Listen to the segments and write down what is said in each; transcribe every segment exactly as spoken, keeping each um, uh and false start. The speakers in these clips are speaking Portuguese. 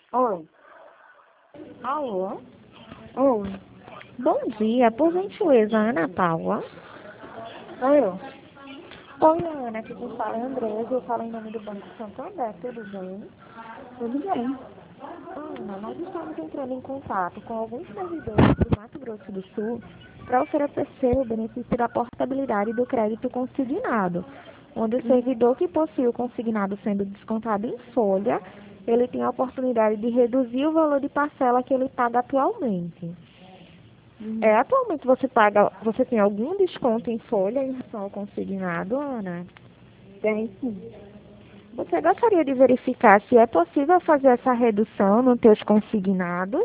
Oi. Alô? Oi. Bom dia, por gentileza, Ana Paula. Sou eu. Oi, Ana, aqui quem fala é Andresa, eu falo em nome do Banco Santander, tudo bem? Tudo bem. Ana, nós estamos entrando em contato com alguns servidores do Mato Grosso do Sul para oferecer o benefício da portabilidade do crédito consignado, onde o Uhum. servidor que possui o consignado sendo descontado em folha, ele tem a oportunidade de reduzir o valor de parcela que ele paga atualmente. É, Uhum. atualmente você paga, você tem algum desconto em folha em relação ao consignado, Ana? Tem sim. Você gostaria de verificar se é possível fazer essa redução nos teus consignados?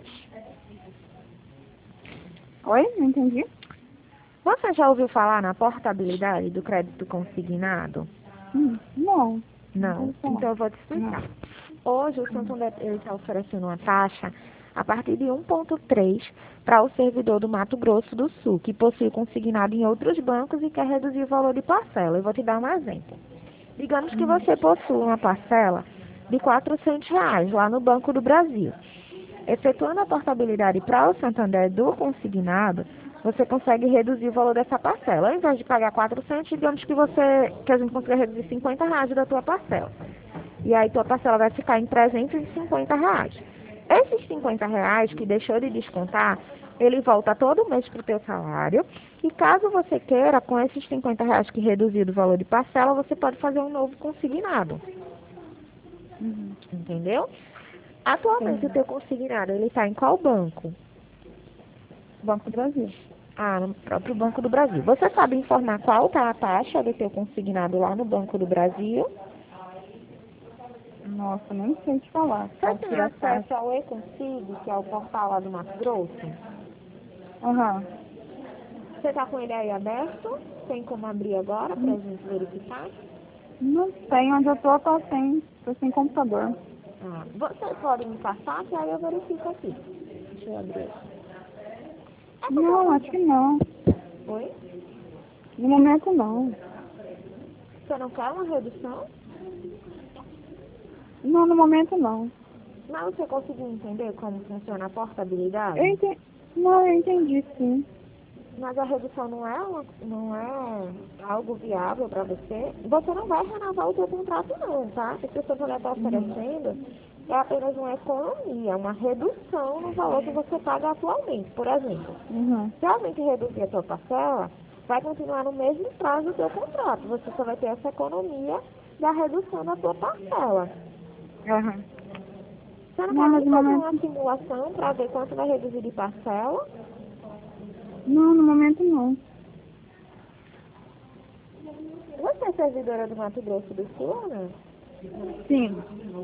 Oi? Não entendi. Você já ouviu falar na portabilidade do crédito consignado? Hum. Não. Não Não. ouvi falar. Então eu vou te Não. explicar. Hoje o Santander está oferecendo uma taxa a partir de um vírgula três para o servidor do Mato Grosso do Sul, que possui consignado em outros bancos e quer reduzir o valor de parcela. Eu vou te dar um exemplo. Digamos que Uhum. você possui uma parcela de quatrocentos reais lá no Banco do Brasil. Efetuando a portabilidade para o Santander do consignado, você consegue reduzir o valor dessa parcela. Ao invés de pagar quatrocentos, digamos que você que a gente consiga reduzir cinquenta reais da tua parcela. E aí tua parcela vai ficar em trezentos e cinquenta reais. Esses cinquenta reais que deixou de descontar, ele volta todo mês para o teu salário. E caso você queira, com esses cinquenta reais que reduziu do valor de parcela, você pode fazer um novo consignado. Uhum. Entendeu? Atualmente o Entendi. teu consignado, ele está em qual banco? Banco do Brasil. Ah, no próprio Banco do Brasil. Você sabe informar qual está a taxa do teu consignado lá no Banco do Brasil? Nossa, nem sei te falar. Você Qual tem que é a taxa? acesso ao E-Consigo, que é o portal lá do Mato Grosso? Aham. Você está com ele aí aberto? Tem como abrir agora para a Hum. gente verificar? Não sei onde eu tô, tô sem. Tô sem computador. Ah, você pode me passar, que aí eu verifico aqui. Deixa eu abrir. Essa Não, acho promoção. que não. Oi? No momento não. Você não quer uma redução? Não, no momento não. Mas você conseguiu entender como funciona a portabilidade? Eu entendi. Não, eu entendi sim. Mas a redução não é, uma, não é algo viável para você. Você não vai renovar o seu contrato não, tá? O que você vai estar Uhum. oferecendo é apenas uma economia, uma redução no valor que você paga atualmente. Por exemplo, Uhum. se a gente reduzir a sua parcela, vai continuar no mesmo prazo do seu contrato. Você só vai ter essa economia da redução da sua parcela. Aham. Você não Não, quer mas nem no fazer uma momento. simulação para ver quanto vai reduzir de parcela? Não, no momento não. Você é servidora do Mato Grosso do Sul, né? Sim.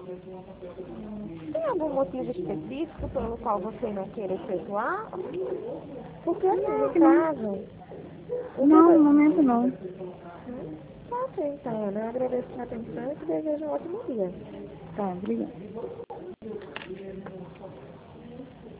Tem algum motivo específico pelo qual você não quer efetuar? Porque assim, Não, no que não. caso, o que Não, vai... no momento não. Tá ok, então, né? Eu agradeço a atenção e te desejo um ótimo dia. Tá, obrigada.